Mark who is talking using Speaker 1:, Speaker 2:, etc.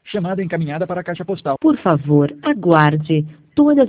Speaker 1: Chamada encaminhada para a caixa postal.
Speaker 2: Por favor, aguarde. Todas